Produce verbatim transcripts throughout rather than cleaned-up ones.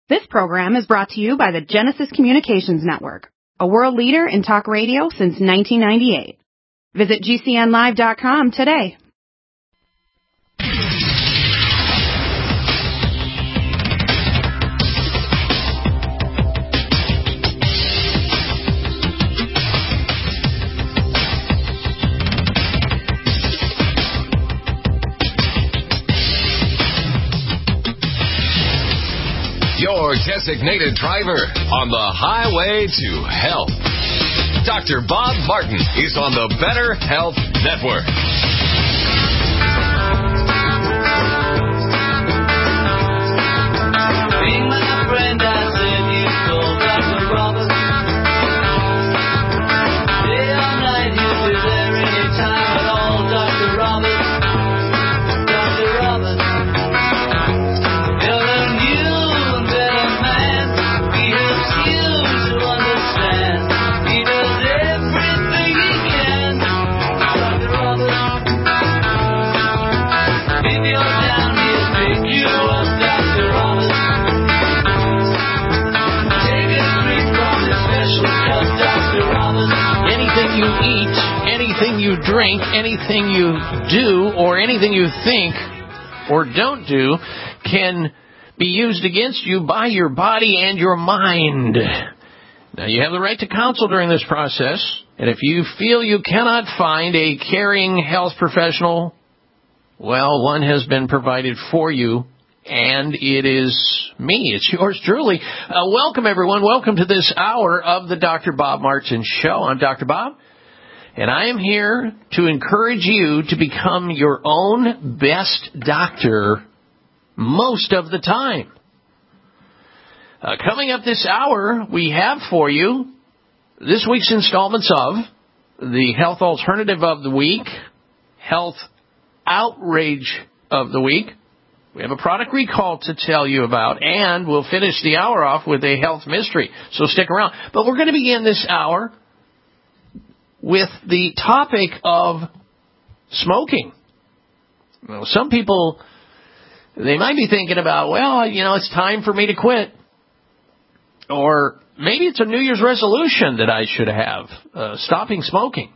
This program is brought to you by the Genesis Communications Network, a world leader in talk radio since nineteen ninety-eight. Visit G C N live dot com today. Your designated driver on the highway to health. Doctor Bob Martin is on the Better Health Network. Being my friend, I said you told Doctor Roberts. Day or night, he'll be there anytime at all, Doctor Roberts. Doctor Roberts. Anything you eat, anything you drink, anything you do, or anything you think or don't do can be used against you by your body and your mind. Now, you have the right to counsel during this process, and if you feel you cannot find a caring health professional, well, one has been provided for you, and it is me. It's yours truly. Uh, welcome, everyone. Welcome to this hour of the Doctor Bob Martin Show. I'm Doctor Bob, and I am here to encourage you to become your own best doctor most of the time. Uh, coming up this hour, we have for you this week's installments of the Health Alternative of the Week, Health Outrage of the Week. We have a product recall to tell you about, and we'll finish the hour off with a health mystery, so stick around. But we're going to begin this hour with the topic of smoking. Well, some people, they might be thinking about, well, you know, it's time for me to quit. Or maybe it's a New Year's resolution that I should have, uh, stopping smoking.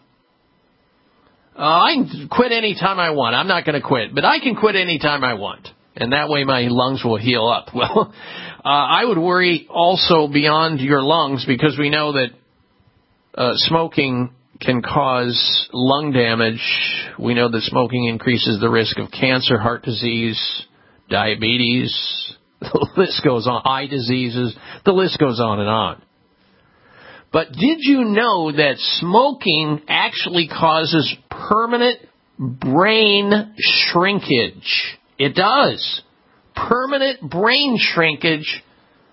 Uh, I can quit any time I want. I'm not going to quit, but I can quit any time I want. And that way my lungs will heal up. Well, uh, I would worry also beyond your lungs, because we know that uh, smoking can cause lung damage. We know that smoking increases the risk of cancer, heart disease, diabetes. The list goes on. Eye diseases. The list goes on and on. But did you know that smoking actually causes permanent brain shrinkage? It does. Permanent brain shrinkage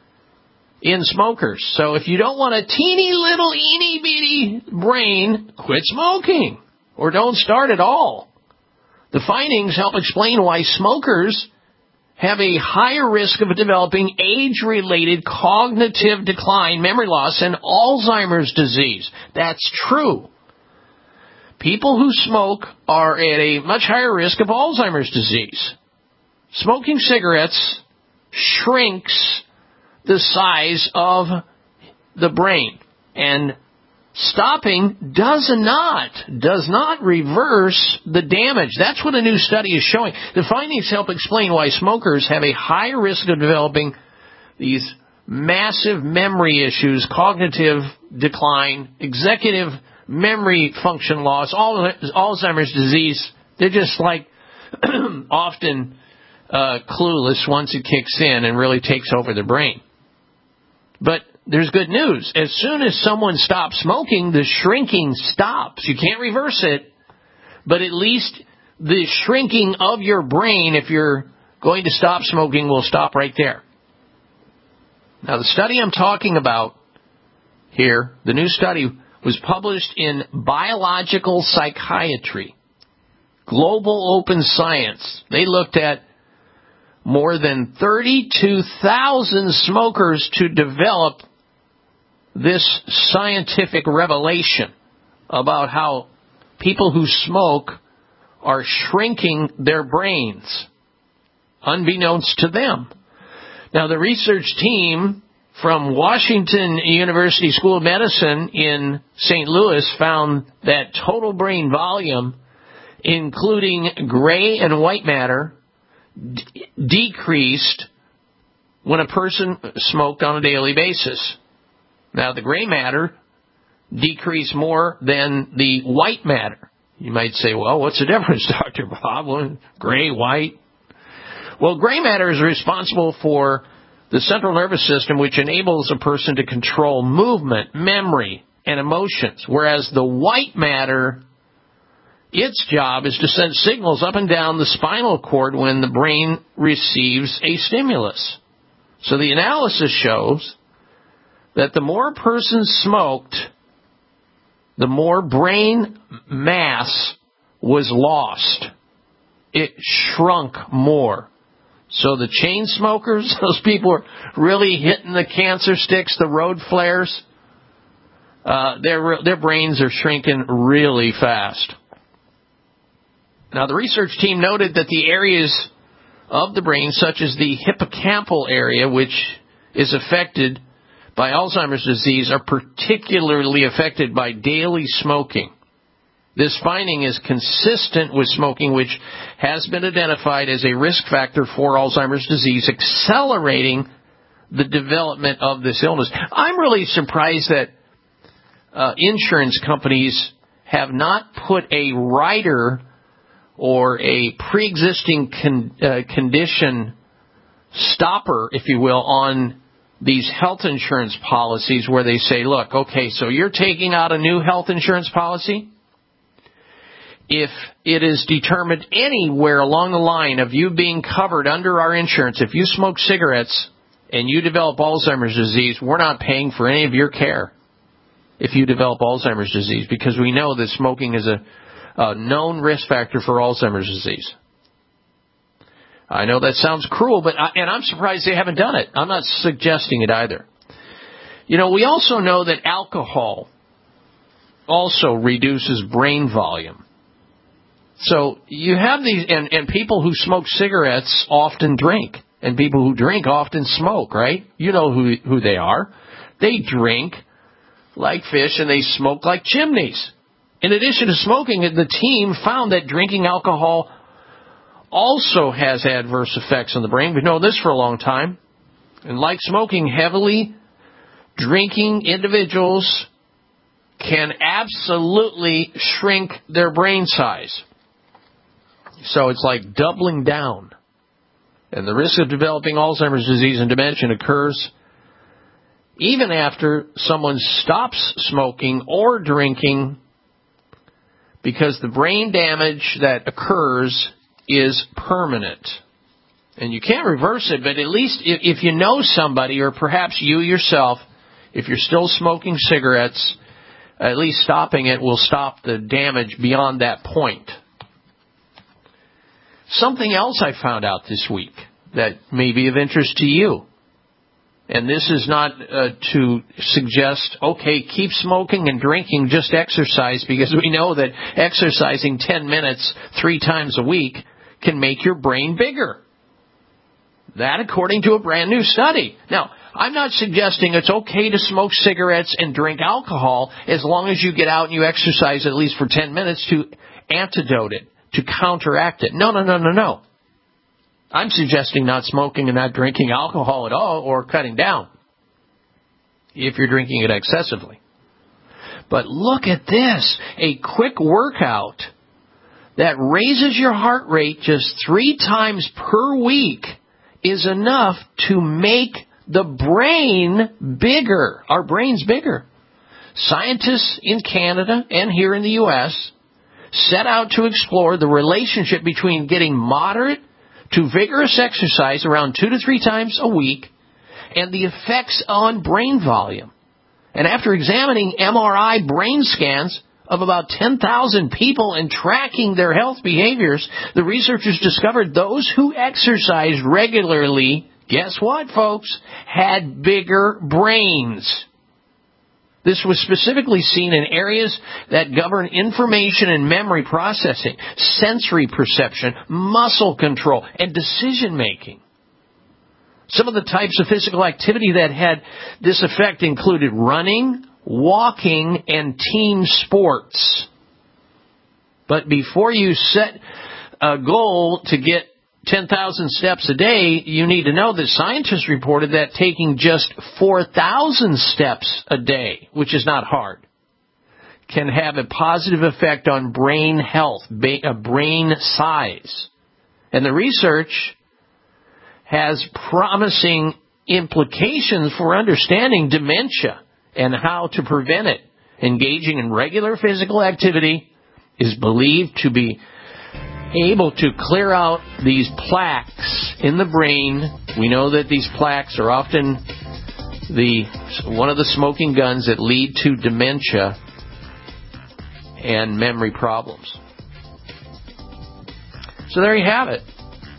in smokers. So if you don't want a teeny little eeny bitty brain, quit smoking. Or don't start at all. The findings help explain why smokers have a higher risk of developing age-related cognitive decline, memory loss, and Alzheimer's disease. That's true. People who smoke are at a much higher risk of Alzheimer's disease. Smoking cigarettes shrinks the size of the brain, and stopping does not, does not reverse the damage. That's what a new study is showing. The findings help explain why smokers have a higher risk of developing these massive memory issues, cognitive decline, executive memory function loss, Alzheimer's disease. They're just like often uh, clueless once it kicks in and really takes over the brain. But there's good news. As soon as someone stops smoking, the shrinking stops. You can't reverse it, but at least the shrinking of your brain, if you're going to stop smoking, will stop right there. Now, the study I'm talking about here, the new study, was published in Biological Psychiatry, Global Open Science. They looked at more than thirty-two thousand smokers to develop this scientific revelation about how people who smoke are shrinking their brains, unbeknownst to them. Now, the research team from Washington University School of Medicine in Saint Louis found that total brain volume, including gray and white matter, d- decreased when a person smoked on a daily basis. Now, the gray matter decreased more than the white matter. You might say, well, what's the difference, Doctor Bob? Well, gray, white. Well, gray matter is responsible for the central nervous system, which enables a person to control movement, memory, and emotions, whereas the white matter, its job is to send signals up and down the spinal cord when the brain receives a stimulus. So the analysis shows that the more a person smoked, the more brain mass was lost. It shrunk more. So the chain smokers, those people are really hitting the cancer sticks, the road flares, uh, their their brains are shrinking really fast. Now, the research team noted that the areas of the brain, such as the hippocampal area, which is affected by Alzheimer's disease, are particularly affected by daily smoking. This finding is consistent with smoking, which has been identified as a risk factor for Alzheimer's disease, accelerating the development of this illness. I'm really surprised that uh, insurance companies have not put a rider or a pre-existing con- uh, condition stopper, if you will, on these health insurance policies where they say, look, okay, so you're taking out a new health insurance policy? If it is determined anywhere along the line of you being covered under our insurance, if you smoke cigarettes and you develop Alzheimer's disease, we're not paying for any of your care if you develop Alzheimer's disease, because we know that smoking is a, a known risk factor for Alzheimer's disease. I know that sounds cruel, but I, and I'm surprised they haven't done it. I'm not suggesting it either. You know, we also know that alcohol also reduces brain volume. So you have these, and, and people who smoke cigarettes often drink, and people who drink often smoke, right? You know who who they are. They drink like fish and they smoke like chimneys. In addition to smoking, the team found that drinking alcohol also has adverse effects on the brain. We've known this for a long time. And like smoking, heavily drinking individuals can absolutely shrink their brain size. So it's like doubling down. And the risk of developing Alzheimer's disease and dementia occurs even after someone stops smoking or drinking, because the brain damage that occurs is permanent. And you can't reverse it, but at least if you know somebody, or perhaps you yourself, if you're still smoking cigarettes, at least stopping it will stop the damage beyond that point. Something else I found out this week that may be of interest to you. And this is not uh, to suggest, okay, keep smoking and drinking, just exercise, because we know that exercising ten minutes three times a week can make your brain bigger. That according to a brand new study. Now, I'm not suggesting it's okay to smoke cigarettes and drink alcohol as long as you get out and you exercise at least for ten minutes to antidote it, to counteract it. No, no, no, no, no. I'm suggesting not smoking and not drinking alcohol at all, or cutting down if you're drinking it excessively. But look at this. A quick workout that raises your heart rate just three times per week is enough to make the brain bigger. Our brain's bigger. Scientists in Canada and here in the U S set out to explore the relationship between getting moderate to vigorous exercise around two to three times a week and the effects on brain volume. And after examining M R I brain scans of about ten thousand people and tracking their health behaviors, the researchers discovered those who exercised regularly, guess what, folks, had bigger brains. This was specifically seen in areas that govern information and memory processing, sensory perception, muscle control, and decision-making. Some of the types of physical activity that had this effect included running, walking, and team sports. But before you set a goal to get ten thousand steps a day, you need to know that scientists reported that taking just four thousand steps a day, which is not hard, can have a positive effect on brain health, brain size. And the research has promising implications for understanding dementia and how to prevent it. Engaging in regular physical activity is believed to be able to clear out these plaques in the brain. We know that these plaques are often the one of the smoking guns that lead to dementia and memory problems. So there you have it.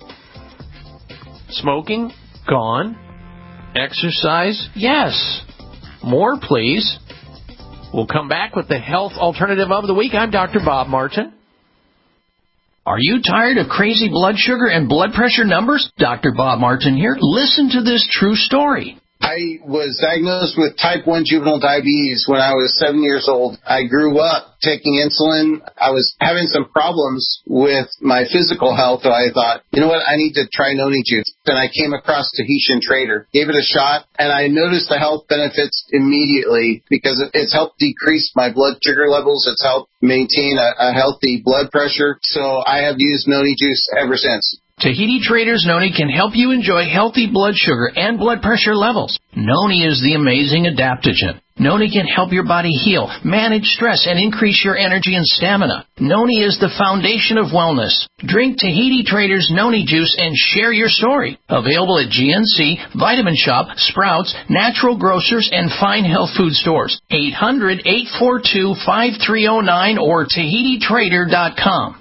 Smoking, gone. Exercise, yes. More, please. We'll come back with the health alternative of the week. I'm Doctor Bob Martin. Are you tired of crazy blood sugar and blood pressure numbers? Doctor Bob Martin here. Listen to this true story. I was diagnosed with type one juvenile diabetes when I was seven years old. I grew up taking insulin. I was having some problems with my physical health, so I thought, you know what, I need to try Noni Juice. Then I came across Tahitian Trader, gave it a shot, and I noticed the health benefits immediately because it's helped decrease my blood sugar levels. It's helped maintain a, a healthy blood pressure. So I have used Noni Juice ever since. Tahiti Trader's Noni can help you enjoy healthy blood sugar and blood pressure levels. Noni is the amazing adaptogen. Noni can help your body heal, manage stress, and increase your energy and stamina. Noni is the foundation of wellness. Drink Tahiti Trader's Noni Juice and share your story. Available at G N C, Vitamin Shop, Sprouts, Natural Grocers, and Fine Health Food Stores. eight hundred, eight four two, five three zero nine or Tahiti Trader dot com.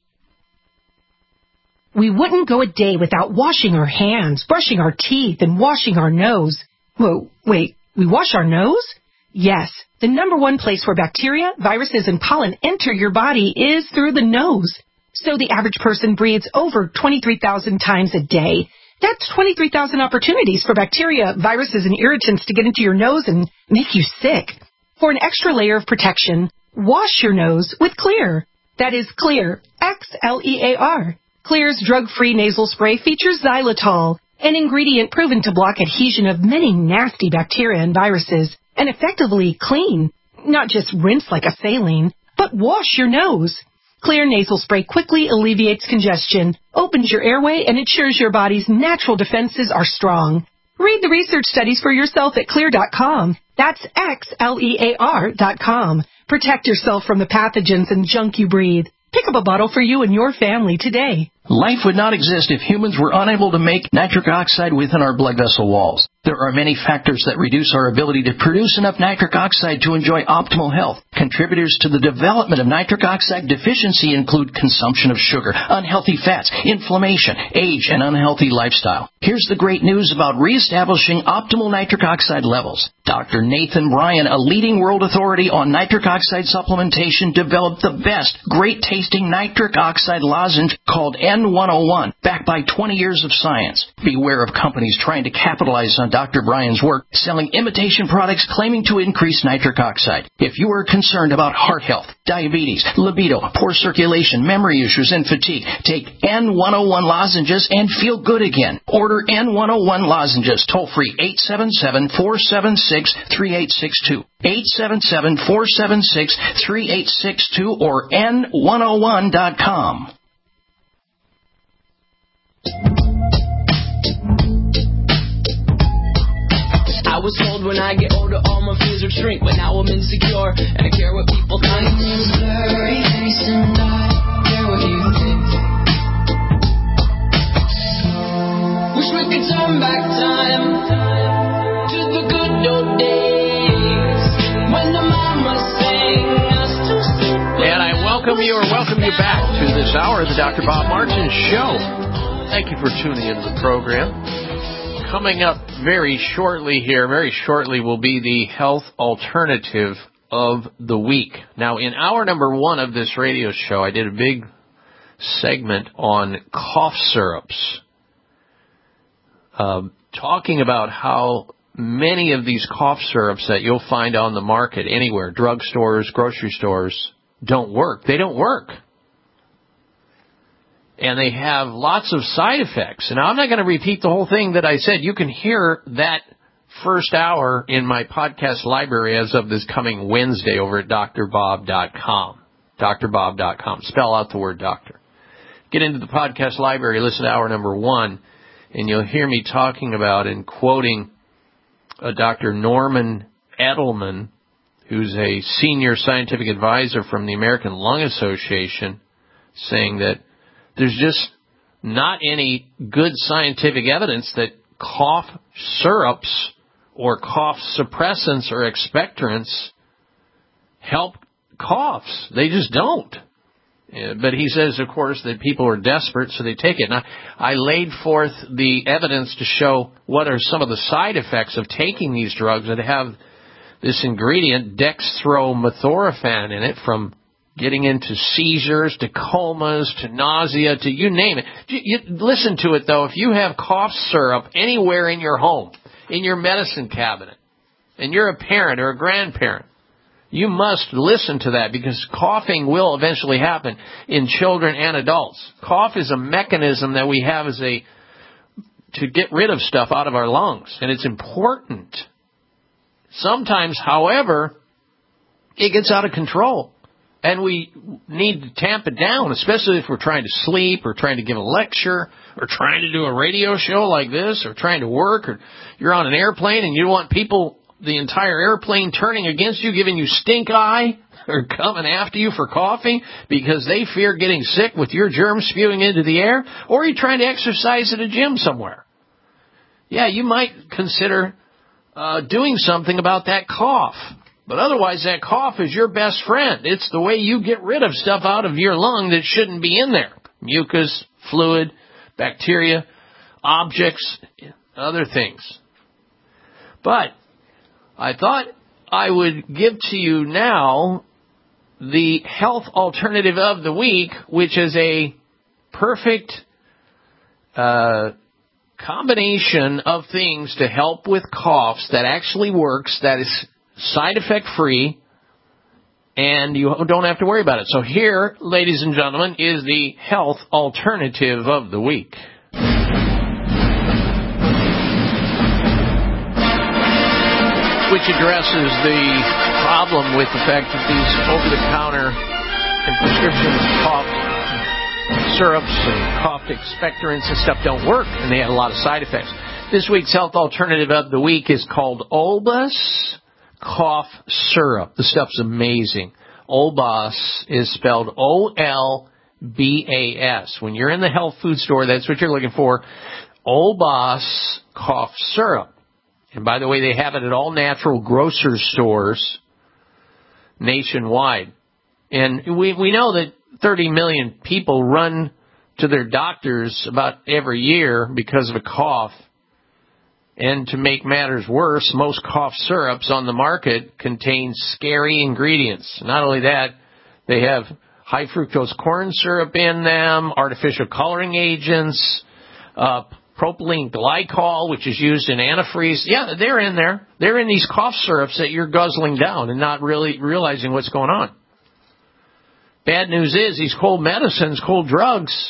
We wouldn't go a day without washing our hands, brushing our teeth, and washing our nose. Whoa, wait, we wash our nose? Yes, the number one place where bacteria, viruses, and pollen enter your body is through the nose. So the average person breathes over twenty-three thousand times a day. That's twenty-three thousand opportunities for bacteria, viruses, and irritants to get into your nose and make you sick. For an extra layer of protection, wash your nose with Xlear. That is Xlear, X L E A R. Xlear's drug-free nasal spray features xylitol, an ingredient proven to block adhesion of many nasty bacteria and viruses, and effectively clean. Not just rinse like a saline, but wash your nose. Xlear nasal spray quickly alleviates congestion, opens your airway, and ensures your body's natural defenses are strong. Read the research studies for yourself at Xlear dot com. That's X L E A R dot com. Protect yourself from the pathogens and junk you breathe. Pick up a bottle for you and your family today. Life would not exist if humans were unable to make nitric oxide within our blood vessel walls. There are many factors that reduce our ability to produce enough nitric oxide to enjoy optimal health. Contributors to the development of nitric oxide deficiency include consumption of sugar, unhealthy fats, inflammation, age, and unhealthy lifestyle. Here's the great news about reestablishing optimal nitric oxide levels. Doctor Nathan Bryan, a leading world authority on nitric oxide supplementation, developed the best, great-tasting nitric oxide lozenge called N one oh one, backed by twenty years of science. Beware of companies trying to capitalize on Doctor Bryan's work, selling imitation products claiming to increase nitric oxide. If you are concerned about heart health, diabetes, libido, poor circulation, memory issues, and fatigue, take N one oh one lozenges and feel good again. Order N one oh one lozenges toll-free eight seven seven, four seven six, three eight six two. eight seven seven, four seven six, three eight six two or N one oh one dot com. I was told when I get older all my fears would shrink, but now I'm insecure and I care what people think. My name's blurry face and I care what you think. Wish we could turn back time to the good old days when the mama sang us to sleep. And I welcome you or welcome you back to this hour of the Doctor Bob Martin Show. Thank you for tuning into the program. Coming up very shortly here, very shortly will be the health alternative of the week. Now, in hour number one of this radio show, I did a big segment on cough syrups. Um, talking about how many of these cough syrups that you'll find on the market anywhere, drugstores, grocery stores, don't work. They don't work. And they have lots of side effects. And I'm not going to repeat the whole thing that I said. You can hear that first hour in my podcast library as of this coming Wednesday over at D R bob dot com. D R bob dot com. Spell out the word doctor. Get into the podcast library, listen to hour number one, and you'll hear me talking about and quoting uh, Doctor Norman Edelman, who's a senior scientific advisor from the American Lung Association, saying that there's just not any good scientific evidence that cough syrups or cough suppressants or expectorants help coughs. They just don't. Yeah, but he says, of course, that people are desperate, so they take it. And I, I laid forth the evidence to show what are some of the side effects of taking these drugs that have this ingredient, dextromethorphan, in it, from getting into seizures to comas to nausea to you name it. You, you, listen to it, though. If you have cough syrup anywhere in your home, in your medicine cabinet, and you're a parent or a grandparent, you must listen to that, because coughing will eventually happen in children and adults. Cough is a mechanism that we have as a to get rid of stuff out of our lungs, and it's important. Sometimes, however, it gets out of control, and we need to tamp it down, especially if we're trying to sleep or trying to give a lecture or trying to do a radio show like this or trying to work, or you're on an airplane and you want people, the entire airplane, turning against you, giving you stink eye, or coming after you for coughing because they fear getting sick with your germs spewing into the air, or you're trying to exercise at a gym somewhere. Yeah, you might consider uh, doing something about that cough. But otherwise, that cough is your best friend. It's the way you get rid of stuff out of your lung that shouldn't be in there. Mucus, fluid, bacteria, objects, other things. But I thought I would give to you now the health alternative of the week, which is a perfect uh, combination of things to help with coughs that actually works, that is side effect free, and you don't have to worry about it. So here, ladies and gentlemen, is the health alternative of the week. Which addresses the problem with the fact that these over-the-counter and prescription cough syrups and cough expectorants and stuff don't work, and they have a lot of side effects. This week's health alternative of the week is called Olbas Cough Syrup. The stuff's amazing. Olbas is spelled O L B A S. When you're in the health food store, that's what you're looking for. Olbas Cough Syrup. And by the way, they have it at all natural grocery stores nationwide. And we, we know that thirty million people run to their doctors about every year because of a cough. And to make matters worse, most cough syrups on the market contain scary ingredients. Not only that, they have high fructose corn syrup in them, artificial coloring agents, uh, propylene glycol, which is used in antifreeze. Yeah, they're in there. They're in these cough syrups that you're guzzling down and not really realizing what's going on. Bad news is these cold medicines, cold drugs,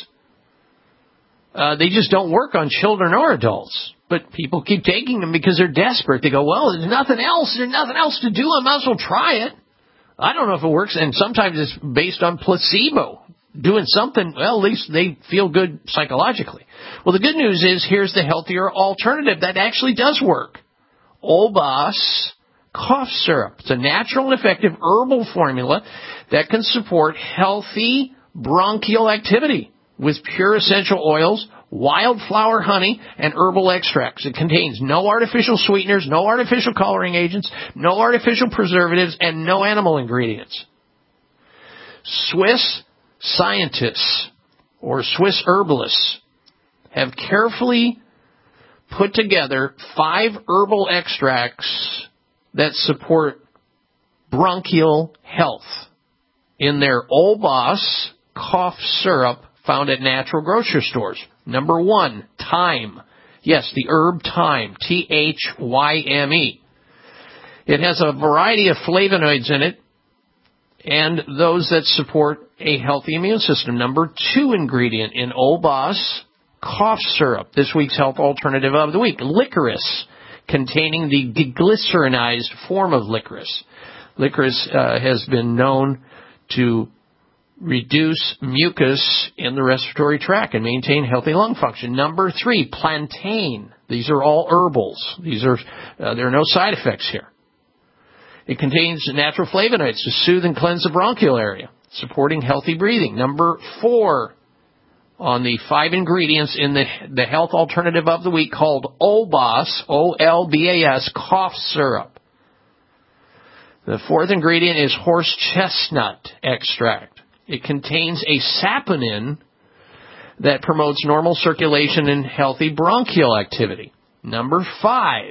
uh, they just don't work on children or adults. But people keep taking them because they're desperate. They go, well, there's nothing else. There's nothing else to do. I might as well try it. I don't know if it works. And sometimes it's based on placebo. Doing something, well, at least they feel good psychologically. Well, the good news is here's the healthier alternative that actually does work. Olbas Cough Syrup. It's a natural and effective herbal formula that can support healthy bronchial activity with pure essential oils, wildflower honey, and herbal extracts. It contains no artificial sweeteners, no artificial coloring agents, no artificial preservatives, and no animal ingredients. Swiss scientists or Swiss herbalists have carefully put together five herbal extracts that support bronchial health in their Olbas Cough Syrup found at natural grocery stores. Number one, thyme. Yes, the herb thyme, T H Y M E. It has a variety of flavonoids in it, and those that support a healthy immune system. Number two ingredient in Olbas cough syrup, this week's health alternative of the week, licorice, containing the deglycerinized form of licorice. Licorice uh, has been known to reduce mucus in the respiratory tract and maintain healthy lung function. Number three, plantain. These are all herbals. These are uh, there are no side effects here. It contains natural flavonoids to soothe and cleanse the bronchial area, supporting healthy breathing. Number four on the five ingredients in the, the health alternative of the week called Olbas, O L B A S, cough syrup. The fourth ingredient is horse chestnut extract. It contains a saponin that promotes normal circulation and healthy bronchial activity. Number five,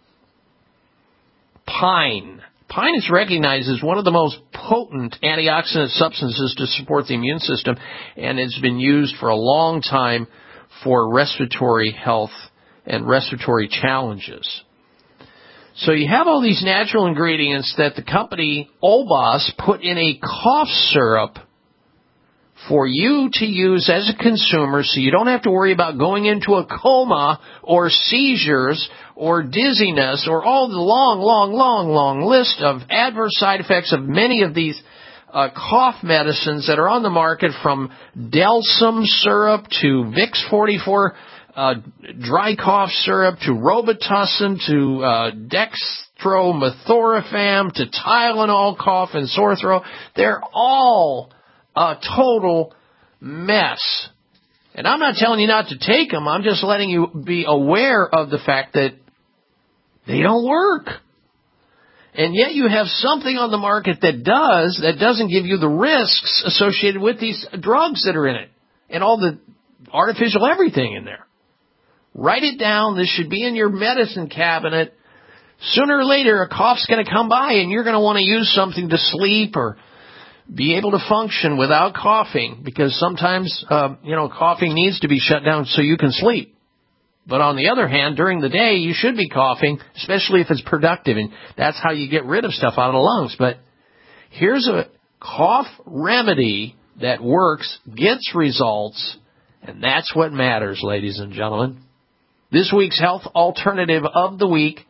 pine. Pine is recognized as one of the most potent antioxidant substances to support the immune system, and it's been used for a long time for respiratory health and respiratory challenges. So you have all these natural ingredients that the company Olbas put in a cough syrup for you to use as a consumer, so you don't have to worry about going into a coma or seizures or dizziness or all the long, long, long, long list of adverse side effects of many of these uh, cough medicines that are on the market, from Delsum syrup to Vicks forty-four uh, dry cough syrup to Robitussin to uh, dextromethorphan to Tylenol cough and sore throat. They're all a total mess. And I'm not telling you not to take them. I'm just letting you be aware of the fact that they don't work. And yet you have something on the market that does, that doesn't give you the risks associated with these drugs that are in it and all the artificial everything in there. Write it down. This should be in your medicine cabinet. Sooner or later, a cough's going to come by and you're going to want to use something to sleep or be able to function without coughing, because sometimes, uh, you know, coughing needs to be shut down so you can sleep. But on the other hand, during the day, you should be coughing, especially if it's productive, and that's how you get rid of stuff out of the lungs. But here's a cough remedy that works, gets results, and that's what matters, ladies and gentlemen. This week's health alternative of the week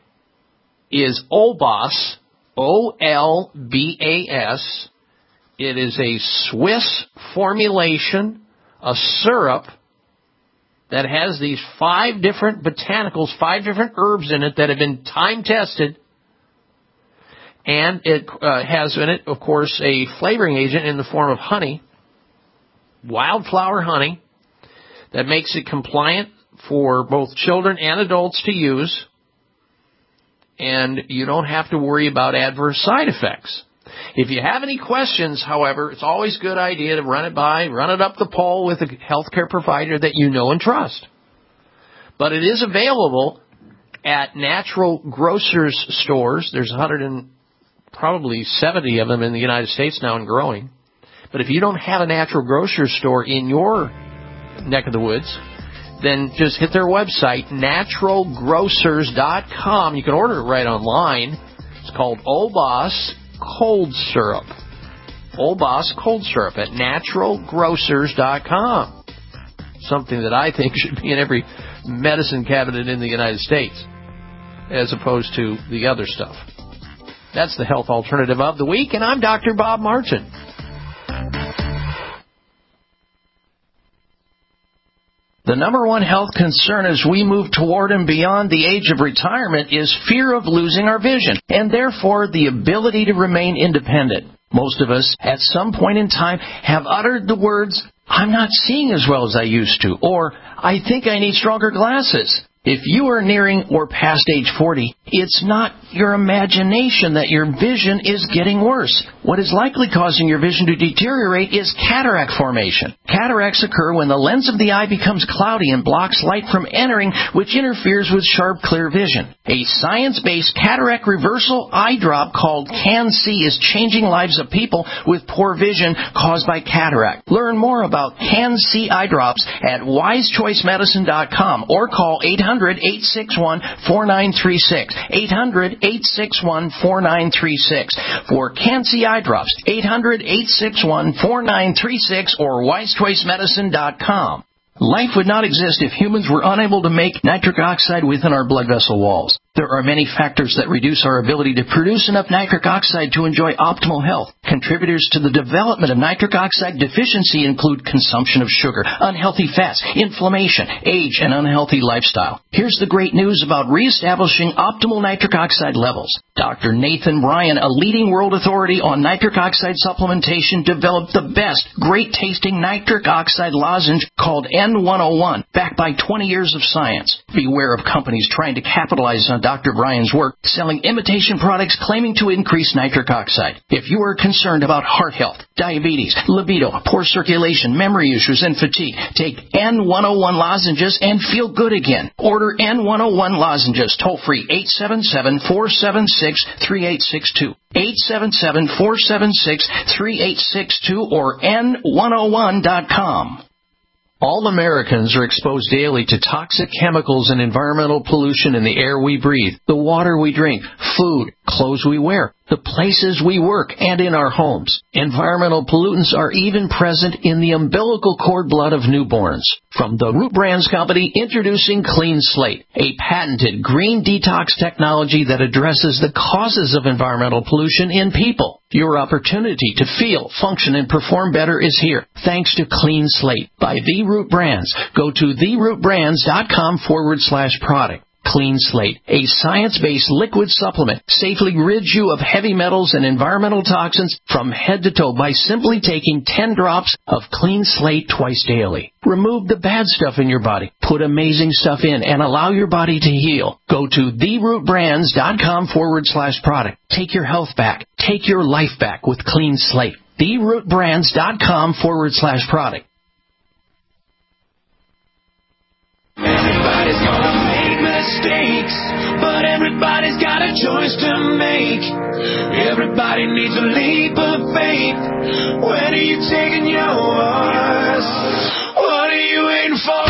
is Olbas, O L B A S. It is a Swiss formulation, a syrup that has these five different botanicals, five different herbs in it that have been time-tested. And it uh, has in it, of course, a flavoring agent in the form of honey, wildflower honey, that makes it compliant for both children and adults to use. And you don't have to worry about adverse side effects. If you have any questions, however, it's always a good idea to run it by, run it up the pole with a healthcare provider that you know and trust. But it is available at natural grocers stores. There's one hundred and probably seventy of them in the United States now and growing. But if you don't have a natural grocery store in your neck of the woods, then just hit their website, natural grocers dot com. You can order it right online. It's called Olbas Cold Syrup. Olbas Cold Syrup at natural grocers dot com. Something that I think should be in every medicine cabinet in the United States, as opposed to the other stuff. That's the health alternative of the week, and I'm Doctor Bob Martin. The number one health concern as we move toward and beyond the age of retirement is fear of losing our vision, and therefore the ability to remain independent. Most of us, at some point in time, have uttered the words, "I'm not seeing as well as I used to," or "I think I need stronger glasses." If you are nearing or past age forty, it's not your imagination that your vision is getting worse. What is likely causing your vision to deteriorate is cataract formation. Cataracts occur when the lens of the eye becomes cloudy and blocks light from entering, which interferes with sharp, clear vision. A science-based cataract reversal eye drop called CanC is changing lives of people with poor vision caused by cataract. Learn more about CanC eye drops at wise choice medicine dot com or call eight hundred, eight six one, four nine three six. eight hundred, eight six one, four nine three six. For CanC eye drops, eight hundred, eight six one, four nine three six or wise choice medicine dot com. Life would not exist if humans were unable to make nitric oxide within our blood vessel walls. There are many factors that reduce our ability to produce enough nitric oxide to enjoy optimal health. Contributors to the development of nitric oxide deficiency include consumption of sugar, unhealthy fats, inflammation, age, and unhealthy lifestyle. Here's the great news about reestablishing optimal nitric oxide levels. Doctor Nathan Bryan, a leading world authority on nitric oxide supplementation, developed the best, great-tasting nitric oxide lozenge called N one oh one, backed by twenty years of science. Beware of companies trying to capitalize on Doctor Bryan's work, selling imitation products claiming to increase nitric oxide. If you are concerned about heart health, diabetes, libido, poor circulation, memory issues, and fatigue, take N one oh one lozenges and feel good again. Order N one oh one lozenges toll-free eight seven seven, four seven six, three eight six two. eight seven seven, four seven six, three eight six two or N one oh one dot com. All Americans are exposed daily to toxic chemicals and environmental pollution in the air we breathe, the water we drink, food, clothes we wear, the places we work, and in our homes. Environmental pollutants are even present in the umbilical cord blood of newborns. From the Root Brands Company, introducing Clean Slate, a patented green detox technology that addresses the causes of environmental pollution in people. Your opportunity to feel, function, and perform better is here, thanks to Clean Slate by The Root Brands. Go to the root brands dot com forward slash product. Clean Slate, a science-based liquid supplement, safely rids you of heavy metals and environmental toxins from head to toe by simply taking ten drops of Clean Slate twice daily. Remove the bad stuff in your body, put amazing stuff in, and allow your body to heal. Go to the root brands dot com forward slash product. Take your health back. Take your life back with Clean Slate. the root brands dot com forward slash product. Everybody's gonna make mistakes, but everybody's got a choice to make. Everybody needs a leap of faith. When are you taking yours? What are you waiting for?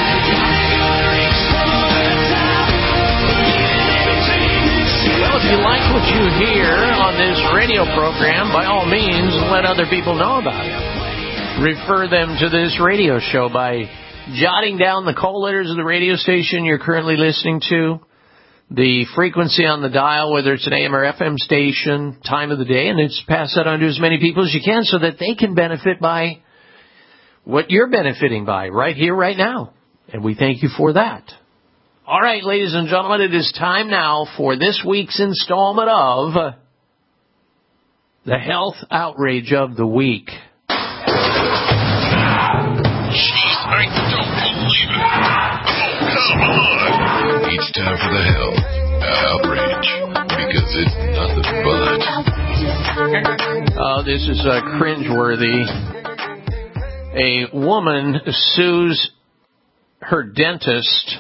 Well, if you like what you hear on this radio program, by all means, let other people know about it. Refer them to this radio show by jotting down the call letters of the radio station you're currently listening to, the frequency on the dial, whether it's an A M or F M station, time of the day, and it's pass that on to as many people as you can so that they can benefit by what you're benefiting by right here, right now. And we thank you for that. All right, ladies and gentlemen, it is time now for this week's installment of the Health Outrage of the Week. Jeez, I don't believe it. Oh, come on. It's time for the Health Outrage, because it's nothing but... Oh, this is uh, cringeworthy. A woman sues her dentist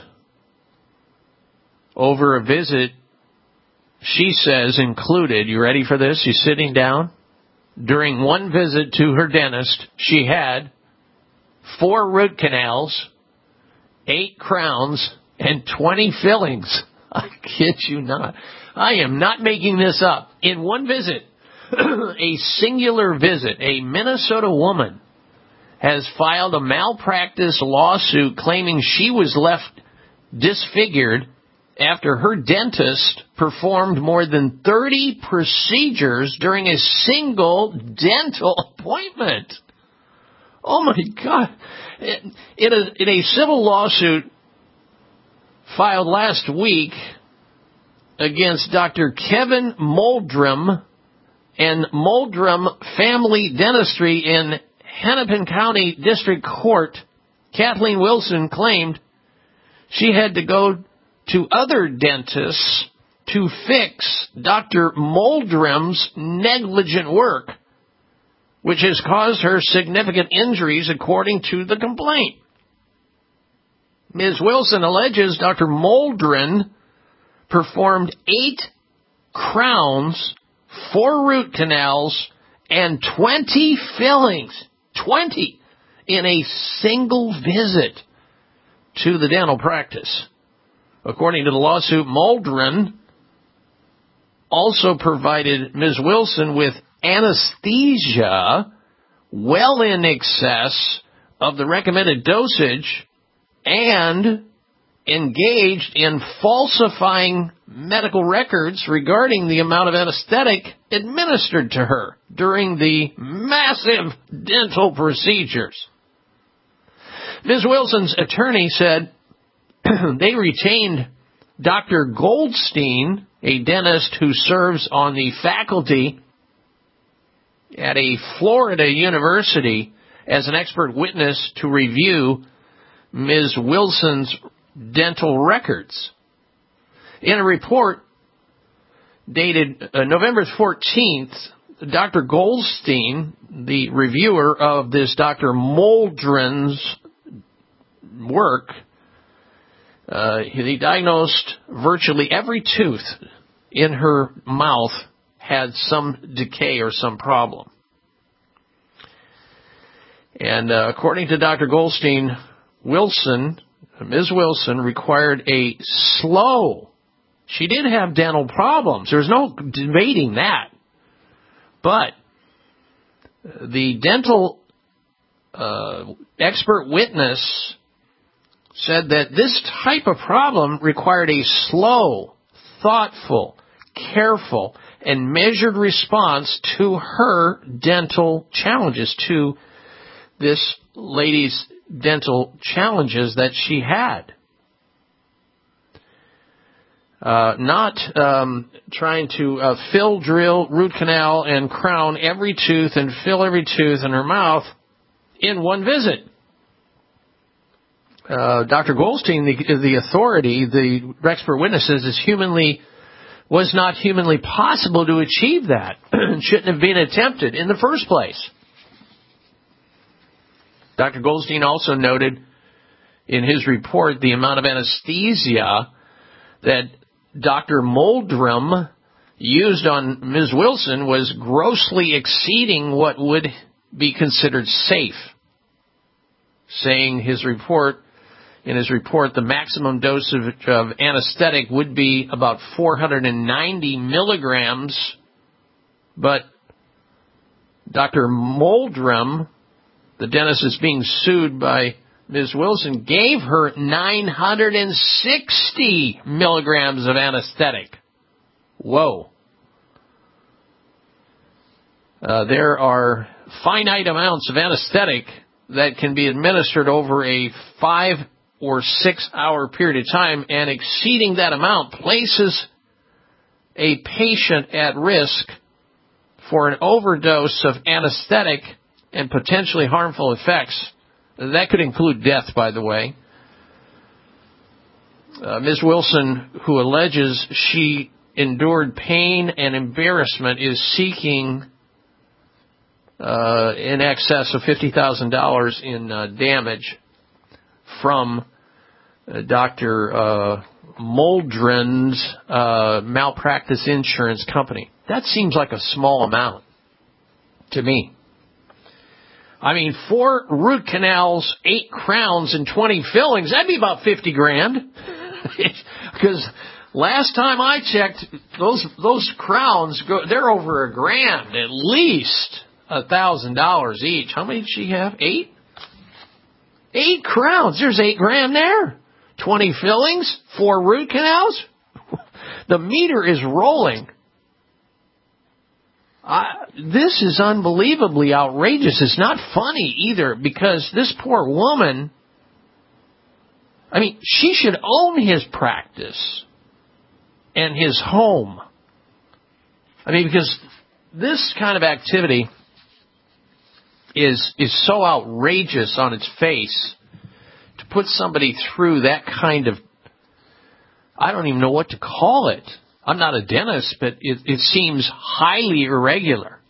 over a visit, she says, included, you ready for this? She's sitting down. During one visit to her dentist, she had four root canals, eight crowns, and twenty fillings. I kid you not. I am not making this up. In one visit, a singular visit, a Minnesota woman has filed a malpractice lawsuit claiming she was left disfigured after her dentist performed more than thirty procedures during a single dental appointment. Oh, my God. In a, in a civil lawsuit filed last week against Doctor Kevin Moldrum and Moldrum Family Dentistry in Hennepin County District Court, Kathleen Wilson claimed she had to go to other dentists to fix Doctor Moldrum's negligent work, which has caused her significant injuries according to the complaint. Miz Wilson alleges Doctor Moldrum performed eight crowns, four root canals, and twenty fillings, twenty, in a single visit to the dental practice. According to the lawsuit, Moldrum also provided Miz Wilson with anesthesia well in excess of the recommended dosage and engaged in falsifying medical records regarding the amount of anesthetic administered to her during the massive dental procedures. Miz Wilson's attorney said they retained Doctor Goldstein, a dentist who serves on the faculty at a Florida university, as an expert witness to review Miz Wilson's dental records. In a report dated uh, November fourteenth, Doctor Goldstein, the reviewer of this Doctor Moldrum's work, uh, he diagnosed virtually every tooth in her mouth had some decay or some problem. And uh, according to Doctor Goldstein, Wilson, Miz Wilson, required a slow, she did have dental problems. There's no debating that. But the dental uh, expert witness said that this type of problem required a slow, thoughtful, careful, and measured response to her dental challenges, to this lady's dental challenges that she had. Uh, not um, trying to uh, fill, drill, root canal, and crown every tooth and fill every tooth in her mouth in one visit. Uh, Doctor Goldstein, the, the authority, the expert witness, says is humanly was not humanly possible to achieve that. Shouldn't have been attempted in the first place. Doctor Goldstein also noted in his report the amount of anesthesia that Doctor Moldrum used on Miz Wilson was grossly exceeding what would be considered safe, saying his report, in his report, the maximum dosage of anesthetic would be about four hundred ninety milligrams, but Doctor Moldrum, the dentist is being sued by Miz Wilson, gave her nine hundred sixty milligrams of anesthetic. Whoa. Uh, there are finite amounts of anesthetic that can be administered over a five or six hour period of time, and exceeding that amount places a patient at risk for an overdose of anesthetic and potentially harmful effects. That could include death, by the way. Uh, Miz Wilson, who alleges she endured pain and embarrassment, is seeking uh, in excess of fifty thousand dollars in uh, damage from uh, Doctor Uh, Moldrum's uh, malpractice insurance company. That seems like a small amount to me. I mean, four root canals, eight crowns, and twenty fillings, that'd be about fifty grand. Because last time I checked, those those crowns, go, they're over a grand, at least a thousand dollars each. How many did she have? Eight? Eight crowns. There's eight grand there. Twenty fillings, four root canals. The meter is rolling. I, this is unbelievably outrageous. It's not funny either, because this poor woman, I mean, she should own his practice and his home. I mean, because this kind of activity is is so outrageous on its face. To put somebody through that kind of, I don't even know what to call it. I'm not a dentist, but it, it seems highly irregular.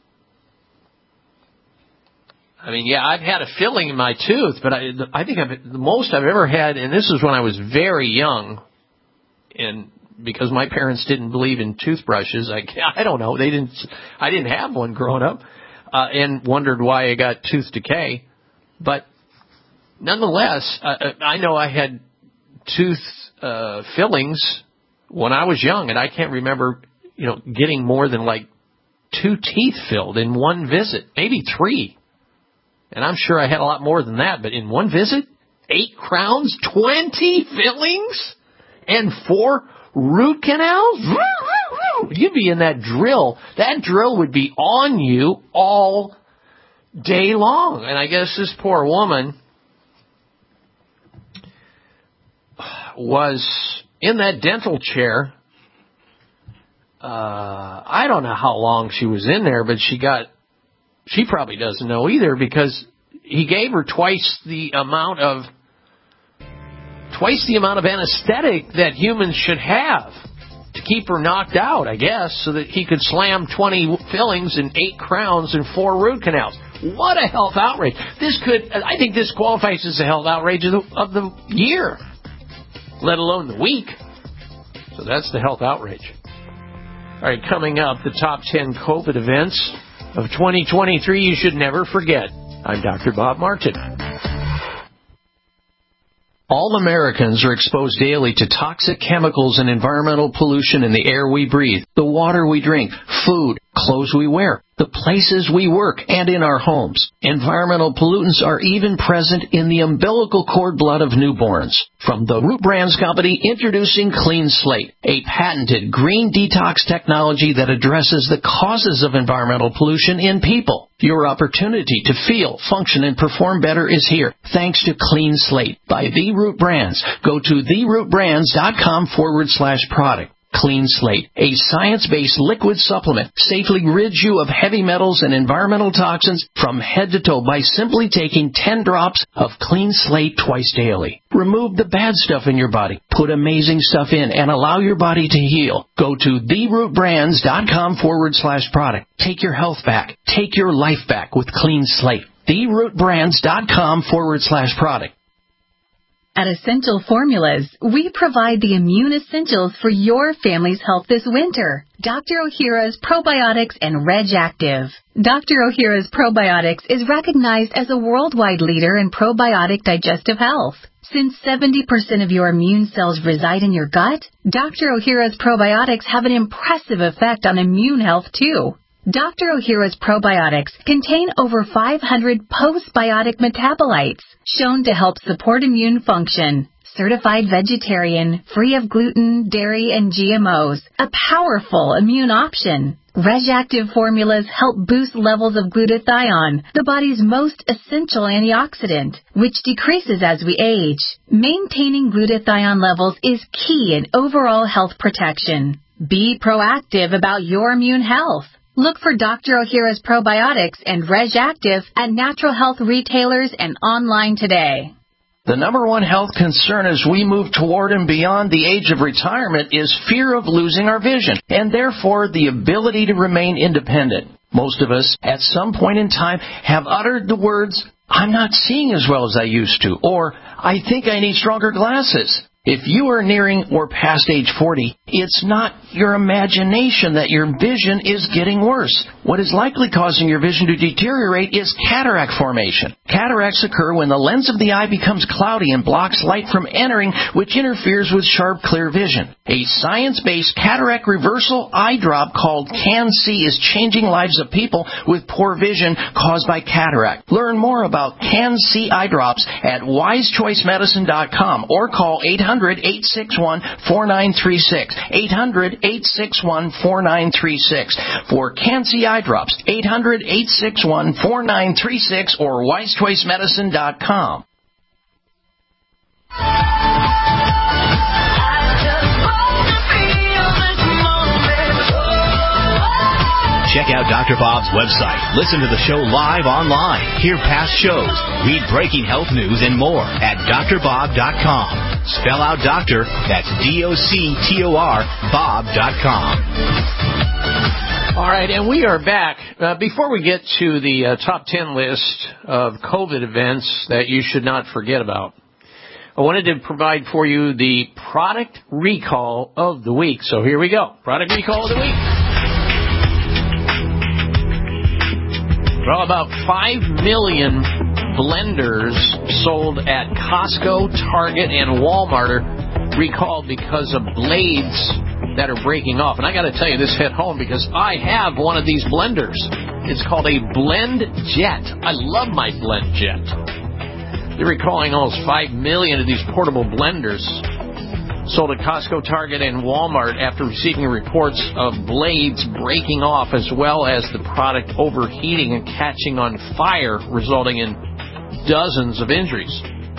I mean, yeah, I've had a filling in my tooth, but I, I think I've, the most I've ever had, and this was when I was very young, and because my parents didn't believe in toothbrushes, I, I don't know, they didn't, I didn't have one growing up, uh, and wondered why I got tooth decay. But nonetheless, uh, I know I had tooth uh, fillings when I was young, and I can't remember, you know, getting more than like two teeth filled in one visit, maybe three. And I'm sure I had a lot more than that, but in one visit, eight crowns, twenty fillings, and four root canals? You'd be in that drill. That drill would be on you all day long. And I guess this poor woman was in that dental chair. Uh, I don't know how long she was in there, but she got, she probably doesn't know either, because he gave her twice the amount of, twice the amount of anesthetic that humans should have to keep her knocked out, I guess, so that he could slam twenty fillings and eight crowns and four root canals. What a health outrage. This could, I think this qualifies as a health outrage of the, of the year, let alone the week. So that's the health outrage. All right, coming up, the top ten COVID events of twenty twenty-three you should never forget. I'm Doctor Bob Martin. All Americans are exposed daily to toxic chemicals and environmental pollution in the air we breathe, the water we drink, food, clothes we wear, the places we work, and in our homes. Environmental pollutants are even present in the umbilical cord blood of newborns. From the Root Brands Company, introducing Clean Slate, a patented green detox technology that addresses the causes of environmental pollution in people. Your opportunity to feel, function, and perform better is here, thanks to Clean Slate by The Root Brands. Go to therootbrands.com forward slash product. Clean Slate, a science-based liquid supplement, safely rids you of heavy metals and environmental toxins from head to toe by simply taking ten drops of Clean Slate twice daily. Remove the bad stuff in your body, put amazing stuff in, and allow your body to heal. Go to therootbrands.com forward slash product. Take your health back. Take your life back with Clean Slate. therootbrands.com forward slash product. At Essential Formulas, we provide the immune essentials for your family's health this winter. Doctor Ohhira's Probiotics and Reg Active. Doctor Ohhira's Probiotics is recognized as a worldwide leader in probiotic digestive health. Since seventy percent of your immune cells reside in your gut, Doctor Ohhira's Probiotics have an impressive effect on immune health too. Doctor Ohhira's probiotics contain over five hundred postbiotic metabolites shown to help support immune function. Certified vegetarian, free of gluten, dairy, and G M Os. A powerful immune option. RegActive formulas help boost levels of glutathione, the body's most essential antioxidant, which decreases as we age. Maintaining glutathione levels is key in overall health protection. Be proactive about your immune health. Look for Doctor Ohhira's Probiotics and RegActive at natural health retailers and online today. The number one health concern as we move toward and beyond the age of retirement is fear of losing our vision, and therefore the ability to remain independent. Most of us, at some point in time, have uttered the words, "I'm not seeing as well as I used to," or "I think I need stronger glasses." If you are nearing or past age forty, it's not your imagination that your vision is getting worse. What is likely causing your vision to deteriorate is cataract formation. Cataracts occur when the lens of the eye becomes cloudy and blocks light from entering, which interferes with sharp, clear vision. A science-based cataract reversal eye drop called Can-C is changing lives of people with poor vision caused by cataract. Learn more about Can-C eye drops at wise choice medicine dot com or call eight hundred, eight six one, four nine three six. eight hundred, eight six one, four nine three six. For Can-C eye drops, eight hundred, eight six one, four nine three six or wise choice medicine dot com. Check out Doctor Bob's website, listen to the show live online, hear past shows, read breaking health news, and more at D R bob dot com. Spell out doctor, that's D O C T O R, Bob dot com. All right, and we are back. Uh, before we get to the uh, top ten list of COVID events that you should not forget about, I wanted to provide for you the product recall of the week. So here we go. Product recall of the week. Well, about five million blenders sold at Costco, Target, and Walmart are recalled because of blades that are breaking off. And I got to tell you, this hit home because I have one of these blenders. It's called a Blend Jet. I love my Blend Jet. They're recalling almost five million of these portable blenders sold at Costco, Target, and Walmart after receiving reports of blades breaking off as well as the product overheating and catching on fire, resulting in dozens of injuries.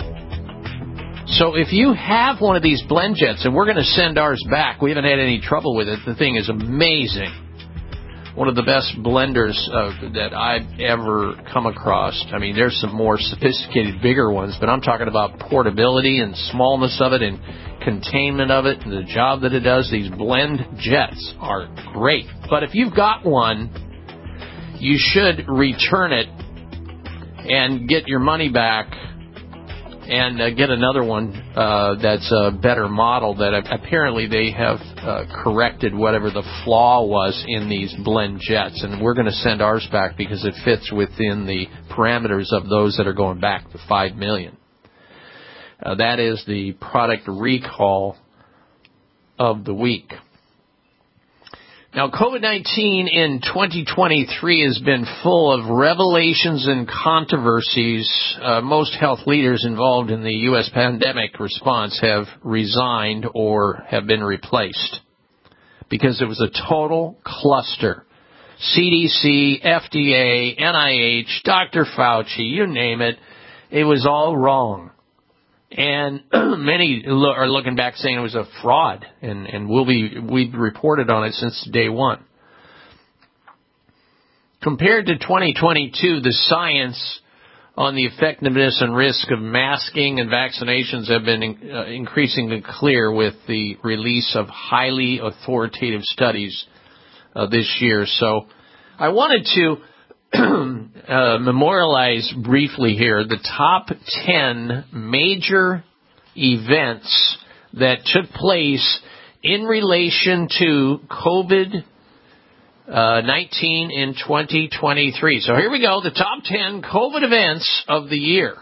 So if you have one of these Blend Jets, and we're going to send ours back, we haven't had any trouble with it. The thing is amazing. One of the best blenders uh, that I've ever come across. I mean, there's some more sophisticated, bigger ones, but I'm talking about portability and smallness of it and containment of it and the job that it does. These Blend Jets are great. But if you've got one, you should return it and get your money back and uh, get another one uh, that's a better model that apparently they have uh, corrected whatever the flaw was in these Blend Jets. And we're going to send ours back because it fits within the parameters of those that are going back to five million. Uh, that is the product recall of the week. Now, COVID nineteen in twenty twenty-three has been full of revelations and controversies. Uh, most health leaders involved in the U S pandemic response have resigned or have been replaced because it was a total cluster. C D C, F D A, N I H, Doctor Fauci, you name it, it was all wrong. And many are looking back saying it was a fraud, and, and we'll be, we've reported on it since day one. Compared to twenty twenty-two, the science on the effectiveness and risk of masking and vaccinations have been in, uh, increasingly clear with the release of highly authoritative studies uh, this year. So I wanted to Uh, memorialize briefly here the top ten major events that took place in relation to COVID nineteen in twenty twenty-three. So here we go, the top ten COVID events of the year.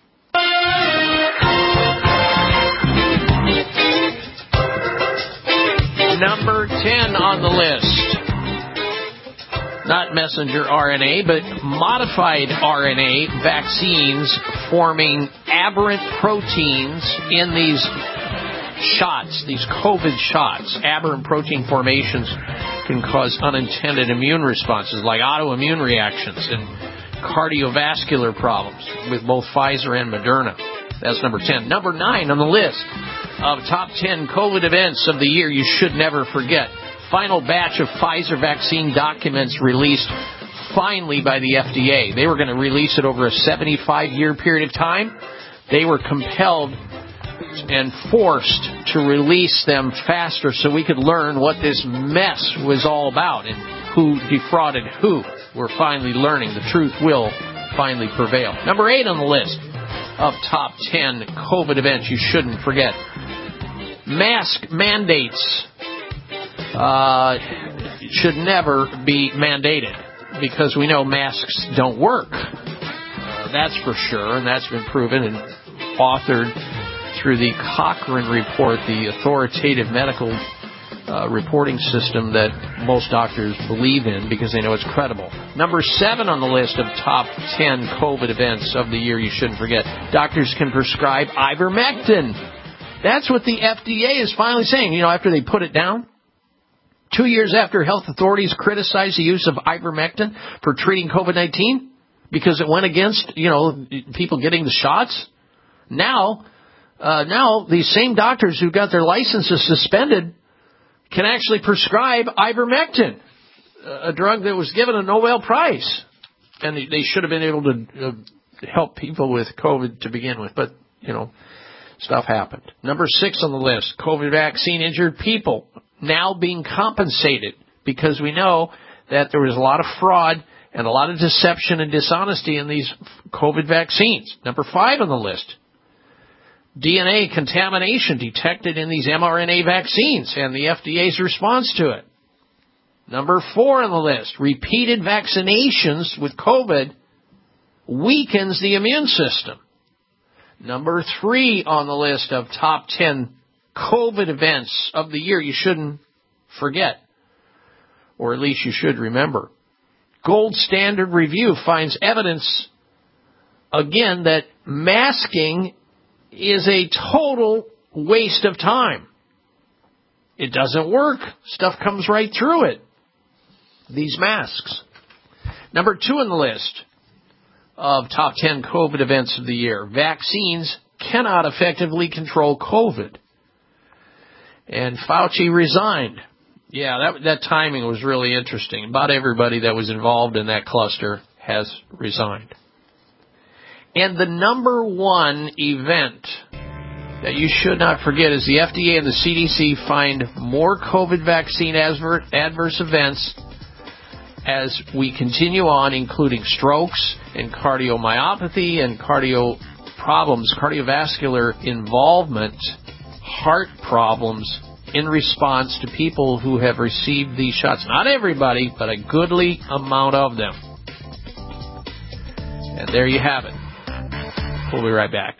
Number ten on the list. Not messenger R N A, but modified R N A vaccines forming aberrant proteins in these shots, these COVID shots. Aberrant protein formations can cause unintended immune responses like autoimmune reactions and cardiovascular problems with both Pfizer and Moderna. That's number ten. Number nine on the list of top ten COVID events of the year you should never forget. Final batch of Pfizer vaccine documents released finally by the F D A. They were going to release it over a seventy-five year period of time. They were compelled and forced to release them faster so we could learn what this mess was all about and who defrauded who. We're finally learning. The truth will finally prevail. Number eight on the list of top ten COVID events you shouldn't forget. Mask mandates Uh, should never be mandated because we know masks don't work. Uh, that's for sure, and that's been proven and authored through the Cochrane Report, the authoritative medical uh, reporting system that most doctors believe in because they know it's credible. Number seven on the list of top ten COVID events of the year you shouldn't forget. Doctors can prescribe ivermectin. That's what the F D A is finally saying. You know, after they put it down, two years after health authorities criticized the use of ivermectin for treating COVID nineteen because it went against, you know, people getting the shots. Now, uh, now these same doctors who got their licenses suspended can actually prescribe ivermectin. a drug that was given a Nobel Prize. And they should have been able to uh, help people with COVID to begin with. But, you know, stuff happened. Number six on the list, COVID vaccine injured people now being compensated, because we know that there was a lot of fraud and a lot of deception and dishonesty in these COVID vaccines. Number five on the list, D N A contamination detected in these mRNA vaccines and the F D A's response to it. Number four on the list, repeated vaccinations with COVID weakens the immune system. Number three on the list of top ten COVID events of the year you shouldn't forget, or at least you should remember. Gold Standard Review finds evidence, again, that masking is a total waste of time. It doesn't work. Stuff comes right through it. These masks. Number two on the list of top ten COVID events of the year. Vaccines cannot effectively control COVID. And Fauci resigned. Yeah, that, that timing was really interesting. About everybody that was involved in that cluster has resigned. And the number one event that you should not forget is the F D A and the C D C find more COVID vaccine adver- adverse events as we continue on, including strokes and cardiomyopathy and cardio problems, cardiovascular involvement, heart problems in response to people who have received these shots. Not everybody, but a goodly amount of them. And there you have it. We'll be right back.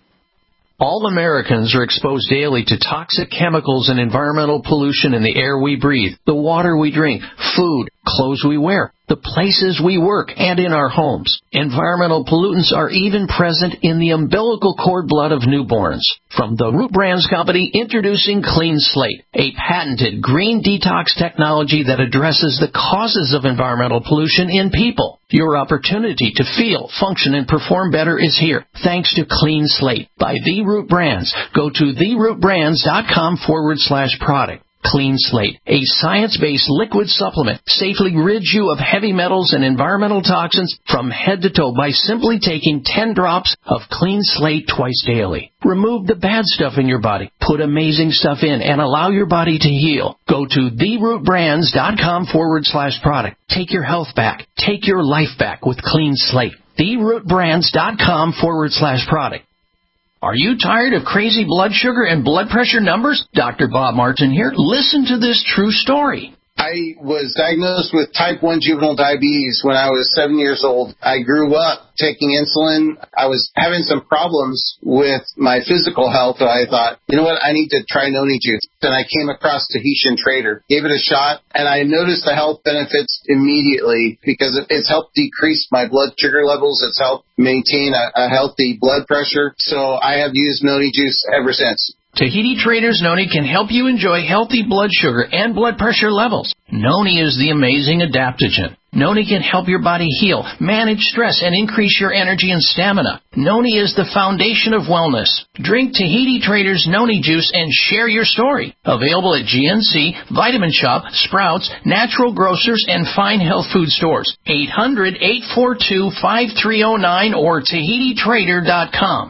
All Americans are exposed daily to toxic chemicals and environmental pollution in the air we breathe, the water we drink, food, clothes we wear, the places we work, and in our homes. Environmental pollutants are even present in the umbilical cord blood of newborns. From the Root Brands Company, introducing Clean Slate, a patented green detox technology that addresses the causes of environmental pollution in people. Your opportunity to feel, function, and perform better is here, thanks to Clean Slate by The Root Brands. Go to therootbrands.com forward slash product. Clean Slate, a science-based liquid supplement, safely rids you of heavy metals and environmental toxins from head to toe by simply taking ten drops of Clean Slate twice daily. Remove the bad stuff in your body, put amazing stuff in, and allow your body to heal. Go to therootbrands.com forward slash product. Take your health back. Take your life back with Clean Slate. therootbrands.com forward slash product. Are you tired of crazy blood sugar and blood pressure numbers? Doctor Bob Martin here. Listen to this true story. I was diagnosed with type one juvenile diabetes when I was seven years old. I grew up taking insulin. I was having some problems with my physical health, so I thought, you know what, I need to try Noni Juice. Then I came across Tahitian Trader, gave it a shot, and I noticed the health benefits immediately because it's helped decrease my blood sugar levels. It's helped maintain a, a healthy blood pressure. So I have used Noni Juice ever since. Tahiti Trader's Noni can help you enjoy healthy blood sugar and blood pressure levels. Noni is the amazing adaptogen. Noni can help your body heal, manage stress, and increase your energy and stamina. Noni is the foundation of wellness. Drink Tahiti Trader's Noni Juice and share your story. Available at G N C, Vitamin Shop, Sprouts, Natural Grocers, and fine health food stores. eight hundred, eight four two, five three zero nine or tahiti trader dot com.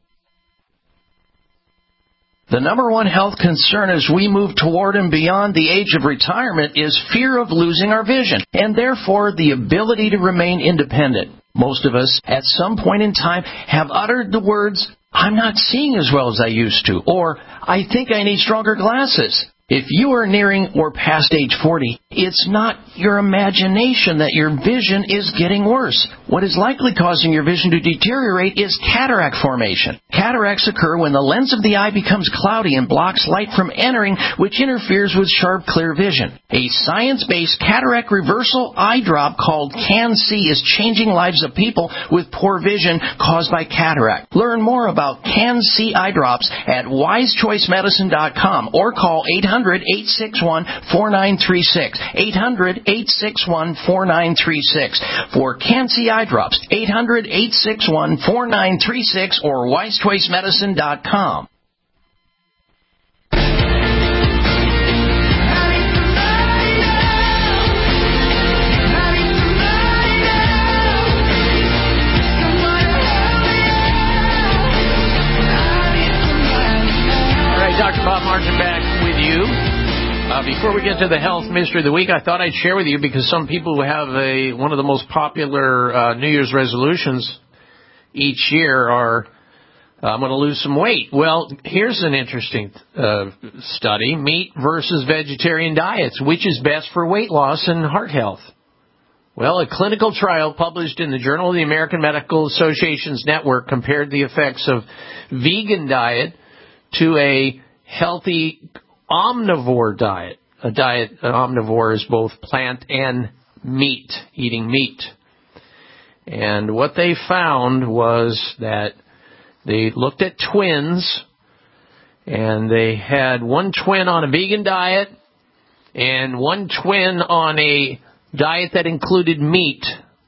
The number one health concern as we move toward and beyond the age of retirement is fear of losing our vision, and therefore the ability to remain independent. Most of us, at some point in time, have uttered the words, "I'm not seeing as well as I used to," or "I think I need stronger glasses." If you are nearing or past age forty, it's not your imagination that your vision is getting worse. What is likely causing your vision to deteriorate is cataract formation. Cataracts occur when the lens of the eye becomes cloudy and blocks light from entering, which interferes with sharp, clear vision. A science-based cataract reversal eye drop called CanC is changing lives of people with poor vision caused by cataract. Learn more about CanC eye drops at wise choice medicine dot com or call eight hundred, eight six one, four nine three six. eight hundred, eight six one, four nine three six. For CanC eye drops, eight hundred, eight six one, four nine three six or wise choice medicine dot com. before we get to the health mystery of the week, I thought I'd share with you, because some people who have a one of the most popular uh, New Year's resolutions each year are, uh, I'm going to lose some weight. Well, here's an interesting uh, study, meat versus vegetarian diets. Which is best for weight loss and heart health? Well, a clinical trial published in the Journal of the American Medical Association's network compared the effects of vegan diet to a healthy omnivore diet. A diet, an omnivore is both plant and meat, eating meat. And what they found was that they looked at twins, and they had one twin on a vegan diet and one twin on a diet that included meat.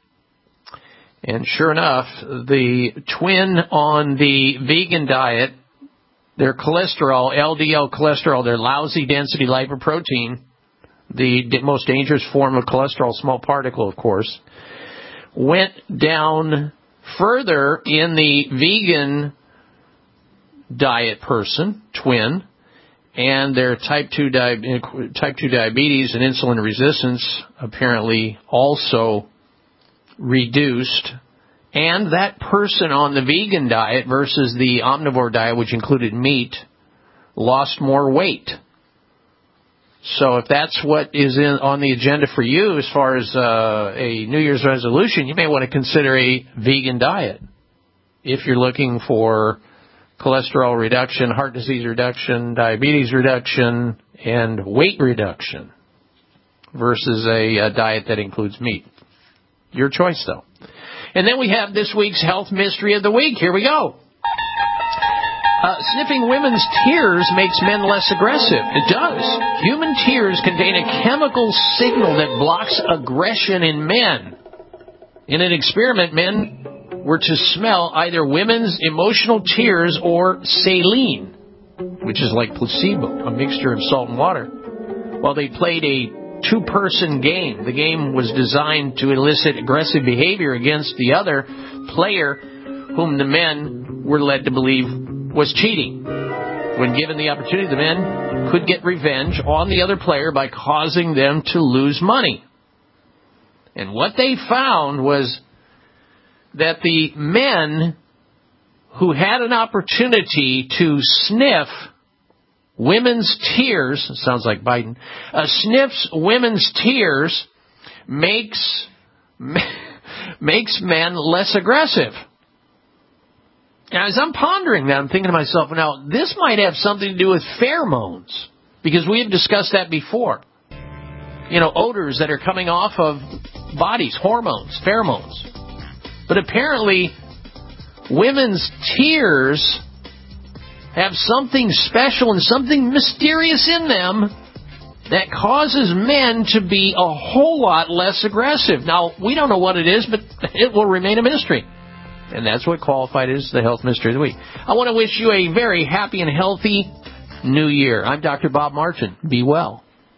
And sure enough, the twin on the vegan diet, their cholesterol, L D L cholesterol, their lousy density lipoprotein, the most dangerous form of cholesterol, small particle, of course, went down further in the vegan diet person, twin, and their type two, di- type two diabetes and insulin resistance apparently also reduced. And that person on the vegan diet versus the omnivore diet, which included meat, lost more weight. So if that's what is in, on the agenda for you as far as uh, a New Year's resolution, you may want to consider a vegan diet. If you're looking for cholesterol reduction, heart disease reduction, diabetes reduction, and weight reduction versus a, a diet that includes meat. Your choice, though. And then we have this week's health mystery of the week. Here we go. Uh, sniffing women's tears makes men less aggressive. It does. Human tears contain a chemical signal that blocks aggression in men. In an experiment, men were to smell either women's emotional tears or saline, which is like placebo, a mixture of salt and water, while they played a two-person game. The game was designed to elicit aggressive behavior against the other player, whom the men were led to believe was cheating. When given the opportunity, the men could get revenge on the other player by causing them to lose money. And what they found was that the men who had an opportunity to sniff women's tears, sounds like Biden, uh, sniffs women's tears makes makes men less aggressive. Now, as I'm pondering that, I'm thinking to myself, now, this might have something to do with pheromones, because we have discussed that before. You know, odors that are coming off of bodies, hormones, pheromones. But apparently, women's tears have something special and something mysterious in them that causes men to be a whole lot less aggressive. Now, we don't know what it is, but it will remain a mystery. And that's what qualified as the health mystery of the week. I want to wish you a very happy and healthy New Year. I'm Doctor Bob Martin. Be well.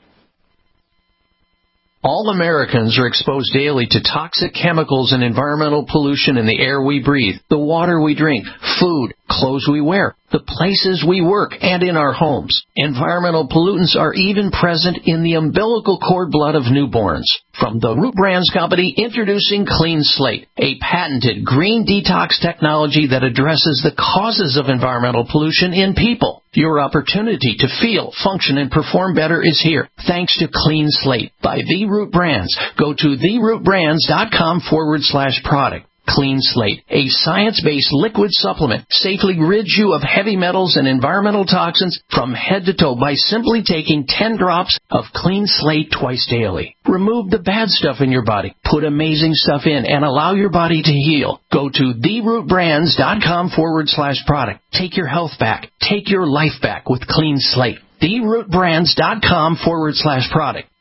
All Americans are exposed daily to toxic chemicals and environmental pollution in the air we breathe, the water we drink, food, clothes we wear, the places we work, and in our homes. Environmental pollutants are even present in the umbilical cord blood of newborns. From the Root Brands Company, introducing Clean Slate, a patented green detox technology that addresses the causes of environmental pollution in people. Your opportunity to feel, function, and perform better is here, thanks to Clean Slate by The Root Brands. Go to therootbrands.com forward slash product. Clean Slate, a science-based liquid supplement, safely rids you of heavy metals and environmental toxins from head to toe by simply taking ten drops of Clean Slate twice daily. Remove the bad stuff in your body, put amazing stuff in, and allow your body to heal. Go to therootbrands.com forward slash product. Take your health back. Take your life back with Clean Slate. therootbrands.com forward slash product.